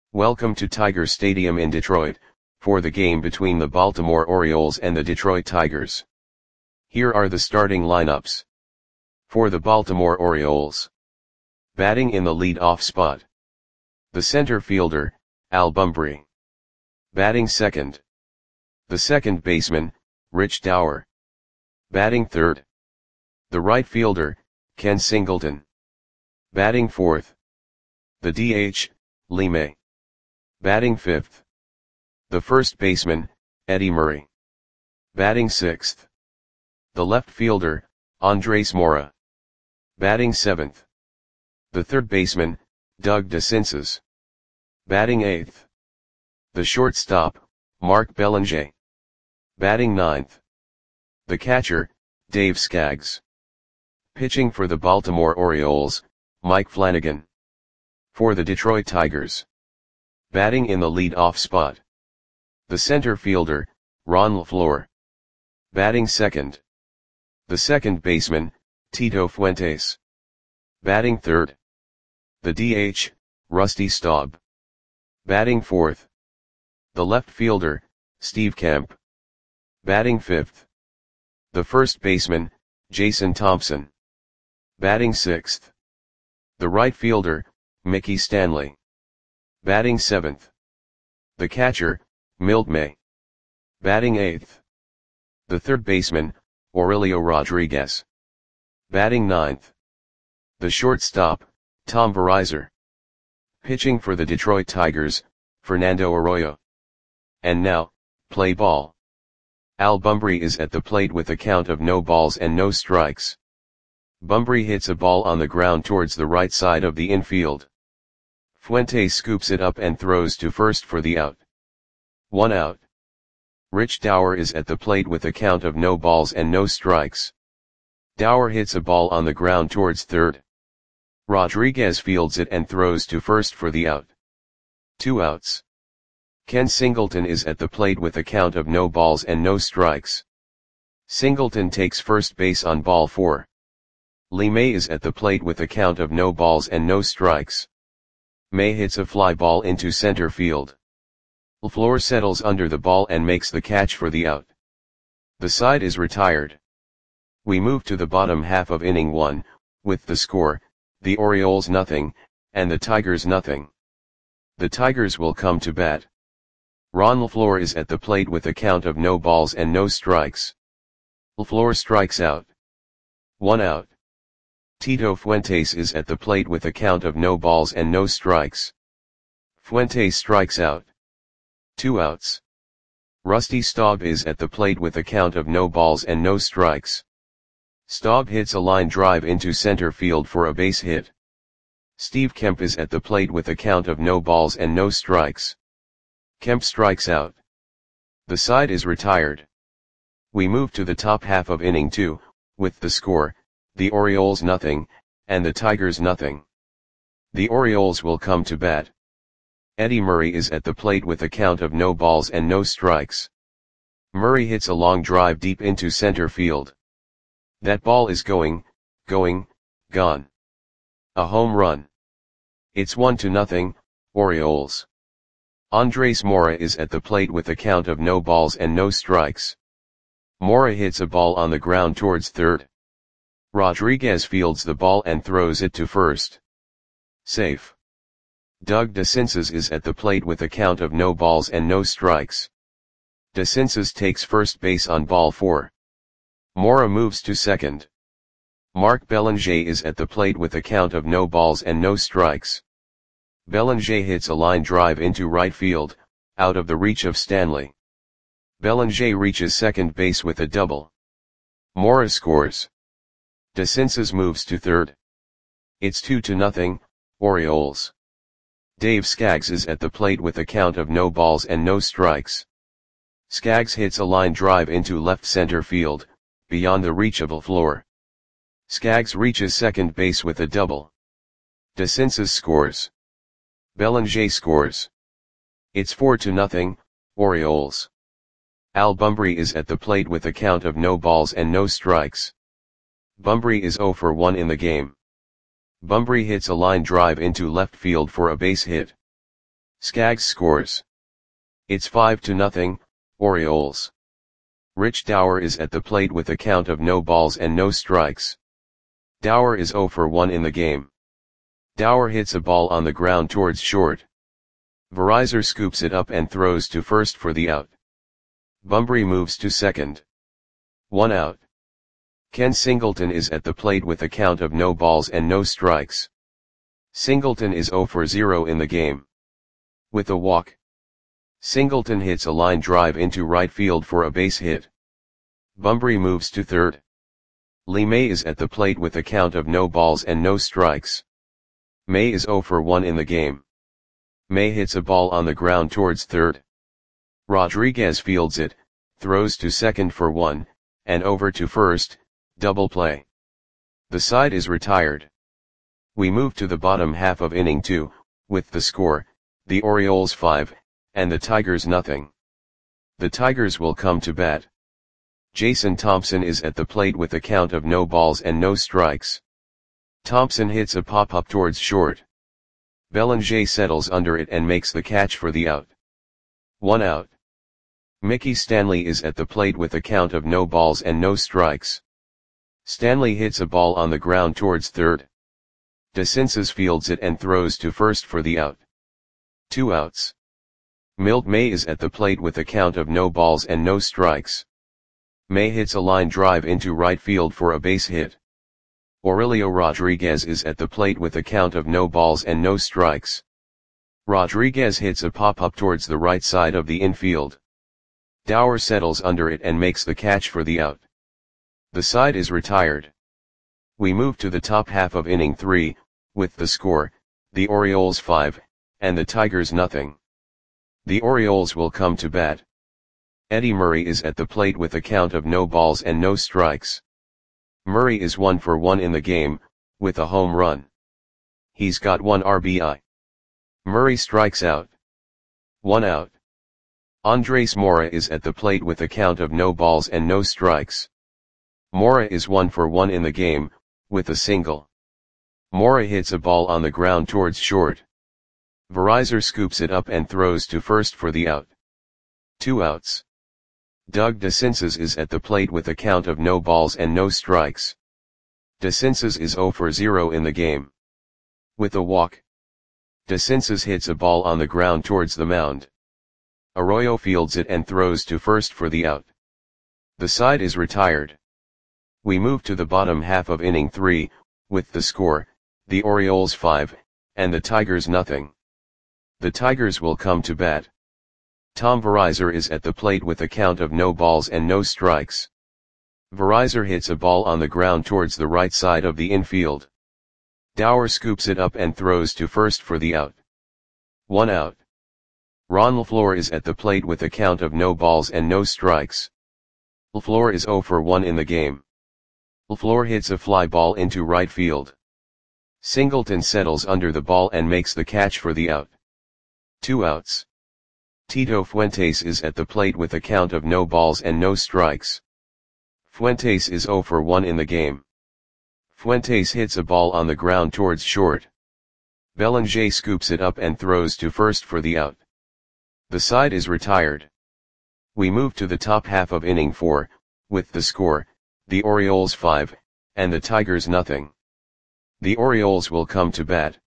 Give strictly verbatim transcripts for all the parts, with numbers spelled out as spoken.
Welcome to Tiger Stadium in Detroit, for the game between the Baltimore Orioles and the Detroit Tigers. Here are the starting lineups. For the Baltimore Orioles. Batting in the lead-off spot. The center fielder, Al Bumbry. Batting second. The second baseman, Rich Dauer. Batting third. The right fielder, Ken Singleton. Batting fourth. The D H, Lee May. Batting fifth. The first baseman, Eddie Murray. Batting sixth. The left fielder, Andres Mora. Batting seventh. The third baseman, Doug DeCinces. Batting eighth. The shortstop, Mark Belanger. Batting ninth. The catcher, Dave Skaggs. Pitching for the Baltimore Orioles, Mike Flanagan. For the Detroit Tigers. Batting in the lead-off spot. The center fielder, Ron LeFlore. Batting second. The second baseman, Tito Fuentes. Batting third. The D H, Rusty Staub. Batting fourth. The left fielder, Steve Kemp. Batting fifth. The first baseman, Jason Thompson. Batting sixth. The right fielder, Mickey Stanley. Batting seventh. The catcher, Milt May. Batting eighth. The third baseman, Aurelio Rodriguez. Batting ninth. The shortstop, Tom Verizar. Pitching for the Detroit Tigers, Fernando Arroyo. And now, play ball. Al Bumbry is at the plate with a count of no balls and no strikes. Bumbry hits a ball on the ground towards the right side of the infield. Fuentes scoops it up and throws to first for the out. One out. Rich Dauer is at the plate with a count of no balls and no strikes. Dauer hits a ball on the ground towards third. Rodriguez fields it and throws to first for the out. Two outs. Ken Singleton is at the plate with a count of no balls and no strikes. Singleton takes first base on ball four. Lee May is at the plate with a count of no balls and no strikes. May hits a fly ball into center field. LeFlore settles under the ball and makes the catch for the out. The side is retired. We move to the bottom half of inning one, with the score, the Orioles nothing, and the Tigers nothing. The Tigers will come to bat. Ron LeFlore is at the plate with a count of no balls and no strikes. LeFlore strikes out. One out. Tito Fuentes is at the plate with a count of no balls and no strikes. Fuentes strikes out. Two outs. Rusty Staub is at the plate with a count of no balls and no strikes. Staub hits a line drive into center field for a base hit. Steve Kemp is at the plate with a count of no balls and no strikes. Kemp strikes out. The side is retired. We move to the top half of inning two, with the score, the Orioles nothing, and the Tigers nothing. The Orioles will come to bat. Eddie Murray is at the plate with a count of no balls and no strikes. Murray hits a long drive deep into center field. That ball is going, going, gone. A home run. It's one to nothing, Orioles. Andres Mora is at the plate with a count of no balls and no strikes. Mora hits a ball on the ground towards third. Rodriguez fields the ball and throws it to first. Safe. Doug DeCinces is at the plate with a count of no balls and no strikes. DeCinces takes first base on ball four. Mora moves to second. Mark Belanger is at the plate with a count of no balls and no strikes. Belanger hits a line drive into right field, out of the reach of Stanley. Belanger reaches second base with a double. Mora scores. DeCinces moves to third. It's two to nothing, Orioles. Dave Skaggs is at the plate with a count of no balls and no strikes. Skaggs hits a line drive into left center field, beyond the reach of LeFlore. Skaggs reaches second base with a double. DeCinces scores. Belanger scores. It's four to nothing, Orioles. Al Bumbry is at the plate with a count of no balls and no strikes. Bumbry is zero for one in the game. Bumbry hits a line drive into left field for a base hit. Skaggs scores. It's five to nothing, Orioles. Rich Dower is at the plate with a count of no balls and no strikes. Dower is zero for one in the game. Dower hits a ball on the ground towards short. Verizor scoops it up and throws to first for the out. Bunbury moves to second. One out. Ken Singleton is at the plate with a count of no balls and no strikes. Singleton is zero for zero in the game. With a walk, Singleton hits a line drive into right field for a base hit. Bunbury moves to third. Lee May is at the plate with a count of no balls and no strikes. May is zero for one in the game. May hits a ball on the ground towards third. Rodriguez fields it, throws to second for one, and over to first, double play. The side is retired. We move to the bottom half of inning two, with the score, the Orioles five, and the Tigers nothing. The Tigers will come to bat. Jason Thompson is at the plate with a count of no balls and no strikes. Thompson hits a pop-up towards short. Bellinger settles under it and makes the catch for the out. One out. Mickey Stanley is at the plate with a count of no balls and no strikes. Stanley hits a ball on the ground towards third. DeCinces fields it and throws to first for the out. Two outs. Milt May is at the plate with a count of no balls and no strikes. May hits a line drive into right field for a base hit. Aurelio Rodriguez is at the plate with a count of no balls and no strikes. Rodriguez hits a pop-up towards the right side of the infield. Dower settles under it and makes the catch for the out. The side is retired. We move to the top half of inning three, with the score, the Orioles five, and the Tigers nothing. The Orioles will come to bat. Eddie Murray is at the plate with a count of no balls and no strikes. Murray is one for one in the game, with a home run. He's got one R B I. Murray strikes out. One out. Andres Mora is at the plate with a count of no balls and no strikes. Mora is one for one in the game, with a single. Mora hits a ball on the ground towards short. Verizor scoops it up and throws to first for the out. Two outs. Doug DeCinces is at the plate with a count of no balls and no strikes. DeCinces is zero for zero in the game. With a walk, DeCinces hits a ball on the ground towards the mound. Arroyo fields it and throws to first for the out. The side is retired. We move to the bottom half of inning three, with the score, the Orioles five, and the Tigers nothing. The Tigers will come to bat. Tom Verizor is at the plate with a count of no balls and no strikes. Verizor hits a ball on the ground towards the right side of the infield. Dower scoops it up and throws to first for the out. One out. Ron LaFleur is at the plate with a count of no balls and no strikes. LaFleur is zero for one in the game. LaFleur hits a fly ball into right field. Singleton settles under the ball and makes the catch for the out. Two outs. Tito Fuentes is at the plate with a count of no balls and no strikes. Fuentes is zero for one in the game. Fuentes hits a ball on the ground towards short. Bellinger scoops it up and throws to first for the out. The side is retired. We move to the top half of inning four, with the score, the Orioles five, and the Tigers nothing. The Orioles will come to bat.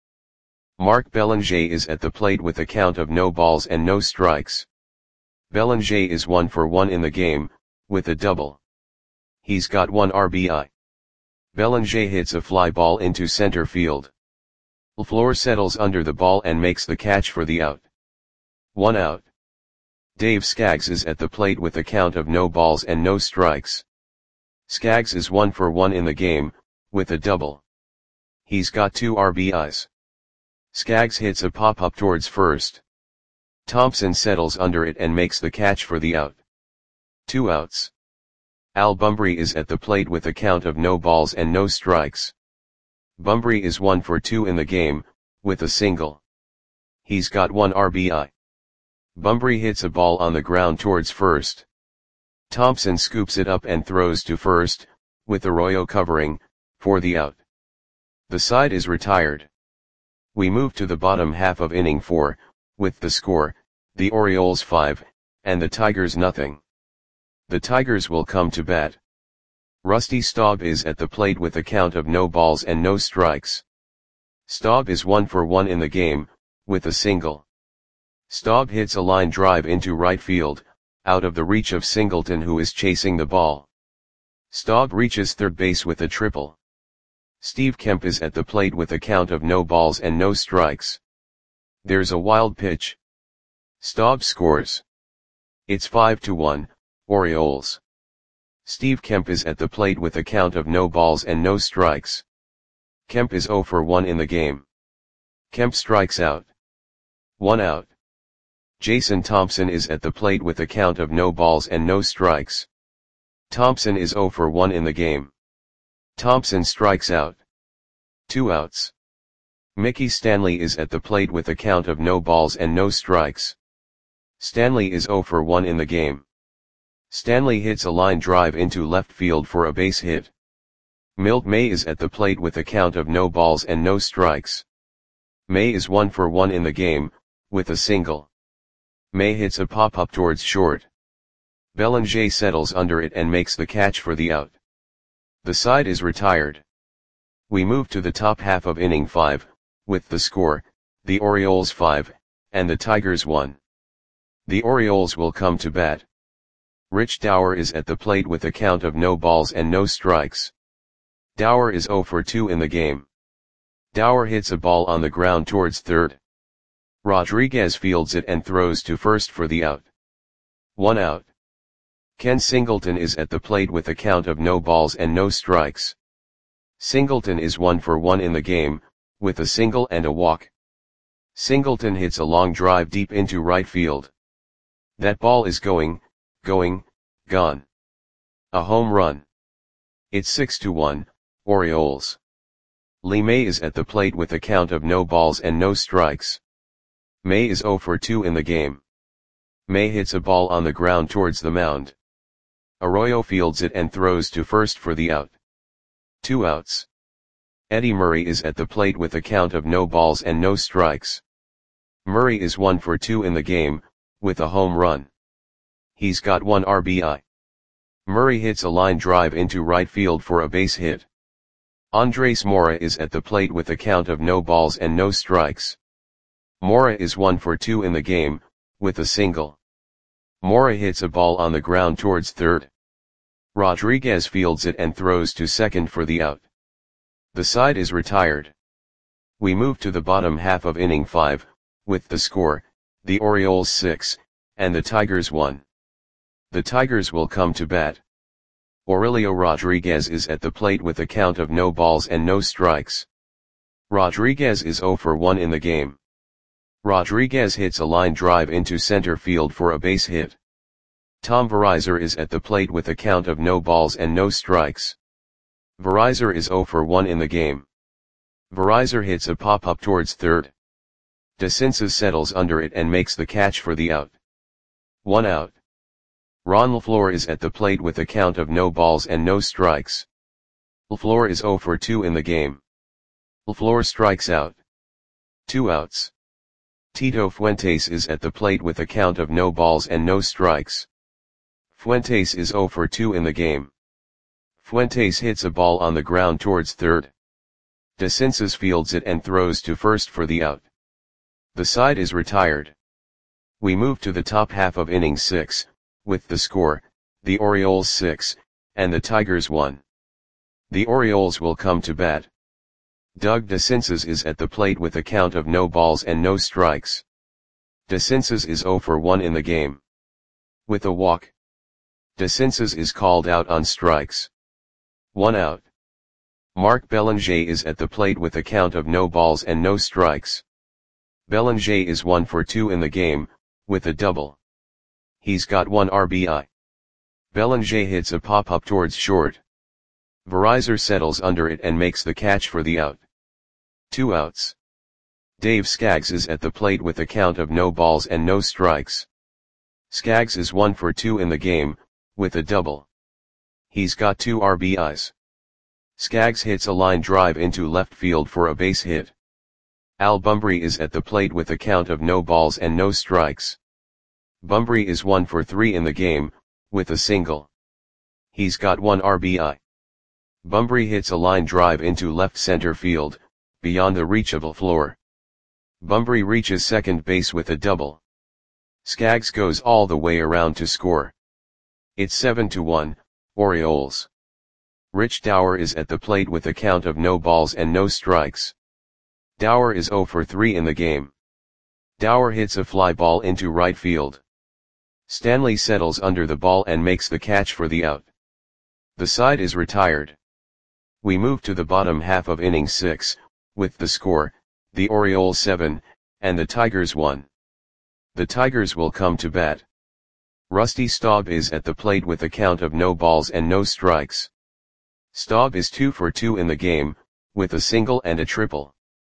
Mark Bellinger is at the plate with a count of no balls and no strikes. Bellinger is one for one in the game, with a double. He's got one R B I. Bellinger hits a fly ball into center field. LaFleur settles under the ball and makes the catch for the out. One out. Dave Skaggs is at the plate with a count of no balls and no strikes. Skaggs is one for one in the game, with a double. He's got two R B Is. Skaggs hits a pop-up towards first. Thompson settles under it and makes the catch for the out. Two outs. Al Bunbury is at the plate with a count of no balls and no strikes. Bunbury is one for two in the game, with a single. He's got one R B I. Bunbury hits a ball on the ground towards first. Thompson scoops it up and throws to first, with Arroyo covering, for the out. The side is retired. We move to the bottom half of inning four, with the score, the Orioles five, and the Tigers nothing. The Tigers will come to bat. Rusty Staub is at the plate with a count of no balls and no strikes. Staub is one for one in the game, with a single. Staub hits a line drive into right field, out of the reach of Singleton, who is chasing the ball. Staub reaches third base with a triple. Steve Kemp is at the plate with a count of no balls and no strikes. There's a wild pitch. Staub scores. It's five to one, Orioles. Steve Kemp is at the plate with a count of no balls and no strikes. Kemp is zero for one in the game. Kemp strikes out. One out. Jason Thompson is at the plate with a count of no balls and no strikes. Thompson is zero for one in the game. Thompson strikes out. Two outs. Mickey Stanley is at the plate with a count of no balls and no strikes. Stanley is zero for one in the game. Stanley hits a line drive into left field for a base hit. Milt May is at the plate with a count of no balls and no strikes. May is one for one in the game, with a single. May hits a pop-up towards short. Bellinger settles under it and makes the catch for the out. The side is retired. We move to the top half of inning five, with the score, the Orioles five, and the Tigers one. The Orioles will come to bat. Rich Dower is at the plate with a count of no balls and no strikes. Dower is zero for two in the game. Dower hits a ball on the ground towards third. Rodriguez fields it and throws to first for the out. One out. Ken Singleton is at the plate with a count of no balls and no strikes. Singleton is one for one in the game, with a single and a walk. Singleton hits a long drive deep into right field. That ball is going, going, gone. A home run. It's six to one, Orioles. Lee May is at the plate with a count of no balls and no strikes. May is zero for two in the game. May hits a ball on the ground towards the mound. Arroyo fields it and throws to first for the out. Two outs. Eddie Murray is at the plate with a count of no balls and no strikes. Murray is one for two in the game, with a home run. He's got one R B I. Murray hits a line drive into right field for a base hit. Andres Mora is at the plate with a count of no balls and no strikes. Mora is one for two in the game, with a single. Mora hits a ball on the ground towards third. Rodriguez fields it and throws to second for the out. The side is retired. We move to the bottom half of inning five, with the score, the Orioles six, and the Tigers one. The Tigers will come to bat. Aurelio Rodriguez is at the plate with a count of no balls and no strikes. Rodriguez is zero for one in the game. Rodriguez hits a line drive into center field for a base hit. Tom Verizar is at the plate with a count of no balls and no strikes. Verizar is zero for one in the game. Verizar hits a pop-up towards third. DeCinces settles under it and makes the catch for the out. One out. Ron LaFleur is at the plate with a count of no balls and no strikes. LaFleur is zero for two in the game. LaFleur strikes out. Two outs. Tito Fuentes is at the plate with a count of no balls and no strikes. Fuentes is zero for two in the game. Fuentes hits a ball on the ground towards third. DeCinces fields it and throws to first for the out. The side is retired. We move to the top half of inning six, with the score, the Orioles six, and the Tigers one. The Orioles will come to bat. Doug DeCinces is at the plate with a count of no balls and no strikes. DeCinces is zero for one in the game. With a walk. DeCinces is called out on strikes. One out. Mark Bellinger is at the plate with a count of no balls and no strikes. Bellinger is one for two in the game, with a double. He's got one R B I. Bellinger hits a pop-up towards short. Verizar settles under it and makes the catch for the out. Two outs. Dave Skaggs is at the plate with a count of no balls and no strikes. Skaggs is one for two in the game, with a double. He's got two R B Is. Skaggs hits a line drive into left field for a base hit. Al Bumbry is at the plate with a count of no balls and no strikes. Bumbry is one for three in the game, with a single. He's got one R B I. Bumbry hits a line drive into left center field, beyond the reach of LaFleur. Bumbry reaches second base with a double. Skaggs goes all the way around to score. It's seven to one, Orioles. Rich Dauer is at the plate with a count of no balls and no strikes. Dauer is zero for three in the game. Dauer hits a fly ball into right field. Stanley settles under the ball and makes the catch for the out. The side is retired. We move to the bottom half of inning six, with the score, the Orioles seven, and the Tigers one. The Tigers will come to bat. Rusty Staub is at the plate with a count of no balls and no strikes. Staub is two for two in the game, with a single and a triple.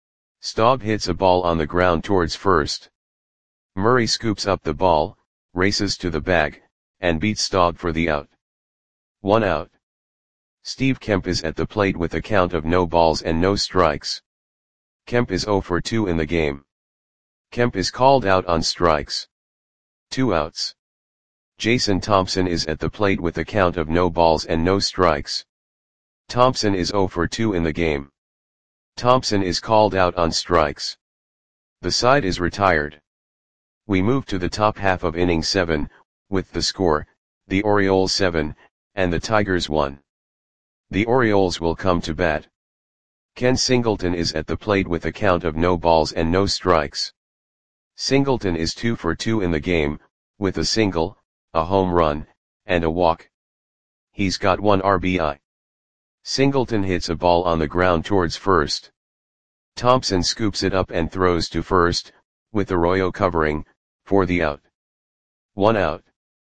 Staub hits a ball on the ground towards first. Murray scoops up the ball, races to the bag, and beats Staub for the out. One out. Steve Kemp is at the plate with a count of no balls and no strikes. Kemp is zero for two in the game. Kemp is called out on strikes. Two outs. Jason Thompson is at the plate with a count of no balls and no strikes. Thompson is zero for two in the game. Thompson is called out on strikes. The side is retired. We move to the top half of inning seven, with the score, the Orioles seven, and the Tigers one. The Orioles will come to bat. Ken Singleton is at the plate with a count of no balls and no strikes. Singleton is two for two in the game, with a single, a home run, and a walk. He's got one R B I. Singleton hits a ball on the ground towards first. Thompson scoops it up and throws to first, with Arroyo covering, for the out. One out.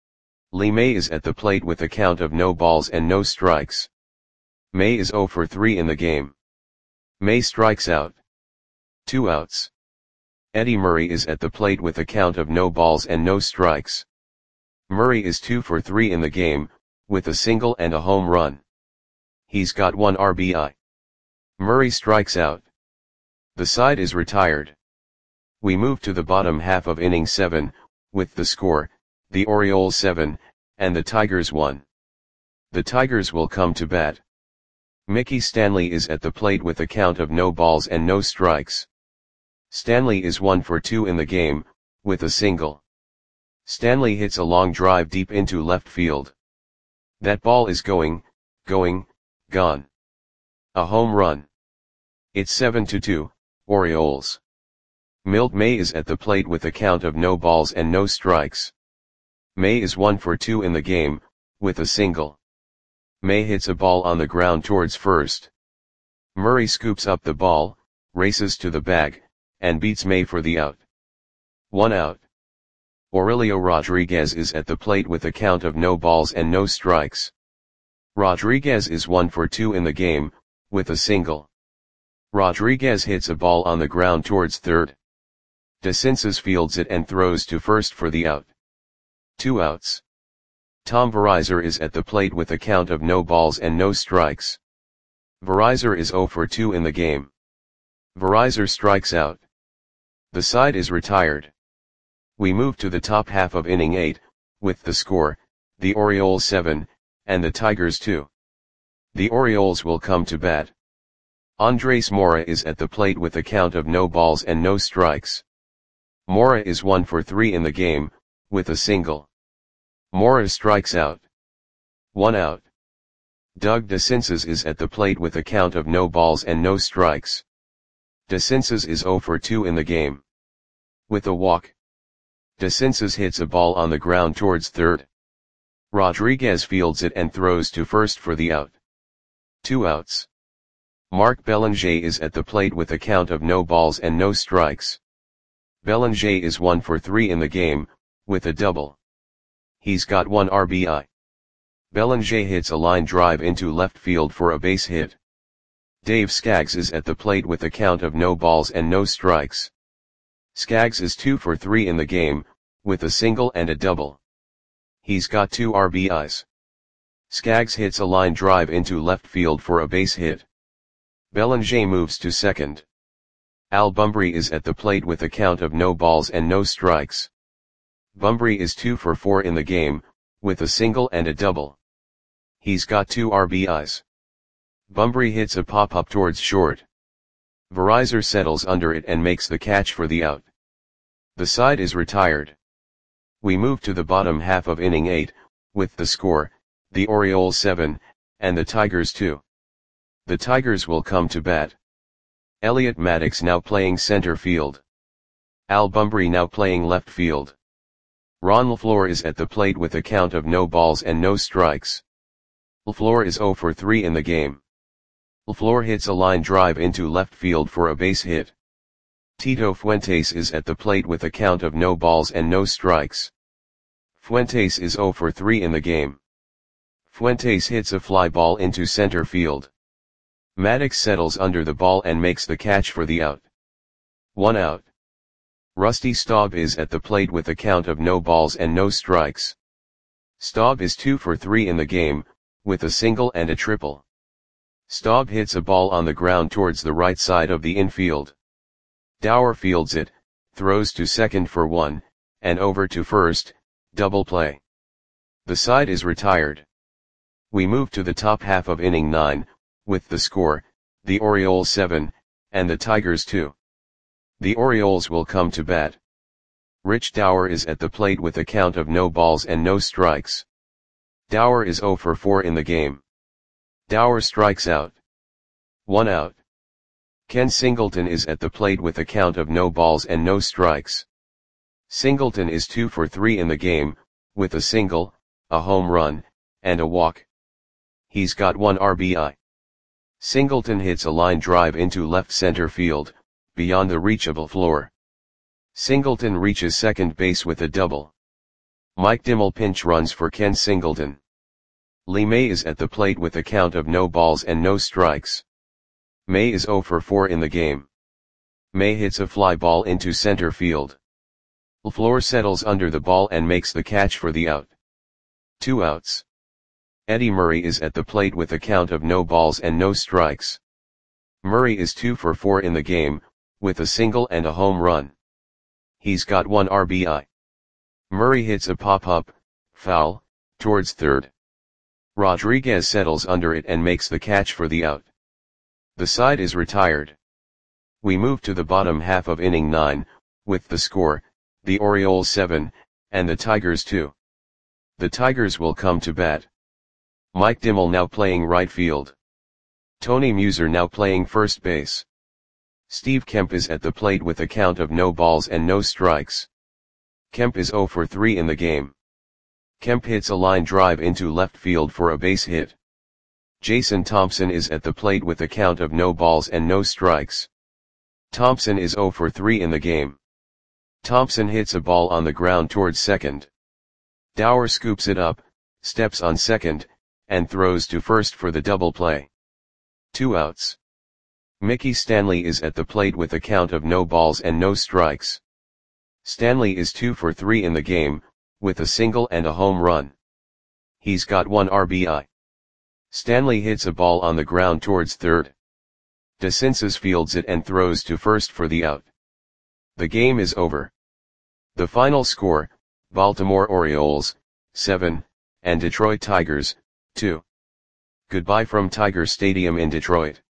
Lee May is at the plate with a count of no balls and no strikes. May is zero for three in the game. May strikes out. Two outs. Eddie Murray is at the plate with a count of no balls and no strikes. Murray is two for three in the game, with a single and a home run. He's got one R B I. Murray strikes out. The side is retired. We move to the bottom half of inning seven, with the score, the Orioles seven, and the Tigers one. The Tigers will come to bat. Mickey Stanley is at the plate with a count of no balls and no strikes. Stanley is one for two in the game, with a single. Stanley hits a long drive deep into left field. That ball is going, going, gone. A home run. It's seven to two, Orioles. Milt May is at the plate with a count of no balls and no strikes. May is one for two in the game, with a single. May hits a ball on the ground towards first. Murray scoops up the ball, races to the bag, and beats May for the out. One out. Aurelio Rodriguez is at the plate with a count of no balls and no strikes. Rodriguez is one for two in the game, with a single. Rodriguez hits a ball on the ground towards third. DeCinces fields it and throws to first for the out. Two outs. Tom Verizor is at the plate with a count of no balls and no strikes. Verizor is zero for two in the game. Verizor strikes out. The side is retired. We move to the top half of inning eight, with the score, the Orioles seven, and the Tigers two. The Orioles will come to bat. Andres Mora is at the plate with a count of no balls and no strikes. Mora is one for three in the game, with a single. Mora strikes out. One out. Doug DeCinces is at the plate with a count of no balls and no strikes. DeCinces is zero for two in the game. With a walk. DeCinces hits a ball on the ground towards third. Rodriguez fields it and throws to first for the out. Two outs. Mark Belanger is at the plate with a count of no balls and no strikes. Belanger is one for three in the game, with a double. He's got one R B I. Belanger hits a line drive into left field for a base hit. Dave Skaggs is at the plate with a count of no balls and no strikes. Skaggs is two for three in the game, with a single and a double. He's got two R B Is. Skaggs hits a line drive into left field for a base hit. Belanger moves to second. Al Bumbry is at the plate with a count of no balls and no strikes. Bumbry is two for four in the game, with a single and a double. He's got two R B Is. Bumbry hits a pop-up towards short. Verizor settles under it and makes the catch for the out. The side is retired. We move to the bottom half of inning eight, with the score, the Orioles seven, and the Tigers two. The Tigers will come to bat. Elliot Maddox now playing center field. Al Bumbry now playing left field. Ron LeFlore is at the plate with a count of no balls and no strikes. LeFlore is zero for three in the game. LeFlore hits a line drive into left field for a base hit. Tito Fuentes is at the plate with a count of no balls and no strikes. Fuentes is zero for three in the game. Fuentes hits a fly ball into center field. Maddox settles under the ball and makes the catch for the out. One out. Rusty Staub is at the plate with a count of no balls and no strikes. Staub is two for three in the game, with a single and a triple. Staub hits a ball on the ground towards the right side of the infield. Dower fields it, throws to second for one, and over to first, double play. The side is retired. We move to the top half of inning nine, with the score, the Orioles seven, and the Tigers two. The Orioles will come to bat. Rich Dower is at the plate with a count of no balls and no strikes. Dower is zero for four in the game. Dower strikes out. One out. Ken Singleton is at the plate with a count of no balls and no strikes. Singleton is two for three in the game, with a single, a home run, and a walk. He's got one R B I. Singleton hits a line drive into left center field, beyond the reachable floor. Singleton reaches second base with a double. Mike Dimmel pinch runs for Ken Singleton. Lee May is at the plate with a count of no balls and no strikes. May is zero for four in the game. May hits a fly ball into center field. LeFlore settles under the ball and makes the catch for the out. Two outs. Eddie Murray is at the plate with a count of no balls and no strikes. Murray is two for four in the game, with a single and a home run. He's got one R B I. Murray hits a pop-up, foul, towards third. Rodriguez settles under it and makes the catch for the out. The side is retired. We move to the bottom half of inning nine, with the score, the Orioles seven, and the Tigers two. The Tigers will come to bat. Mike Dimmel now playing right field. Tony Muser now playing first base. Steve Kemp is at the plate with a count of no balls and no strikes. Kemp is zero for three in the game. Kemp hits a line drive into left field for a base hit. Jason Thompson is at the plate with a count of no balls and no strikes. Thompson is zero for three in the game. Thompson hits a ball on the ground towards second. Dower scoops it up, steps on second, and throws to first for the double play. Two outs. Mickey Stanley is at the plate with a count of no balls and no strikes. Stanley is two for three in the game, with a single and a home run. He's got one R B I. Stanley hits a ball on the ground towards third. DeCinces fields it and throws to first for the out. The game is over. The final score, Baltimore Orioles, seven, and Detroit Tigers, two. Goodbye from Tiger Stadium in Detroit.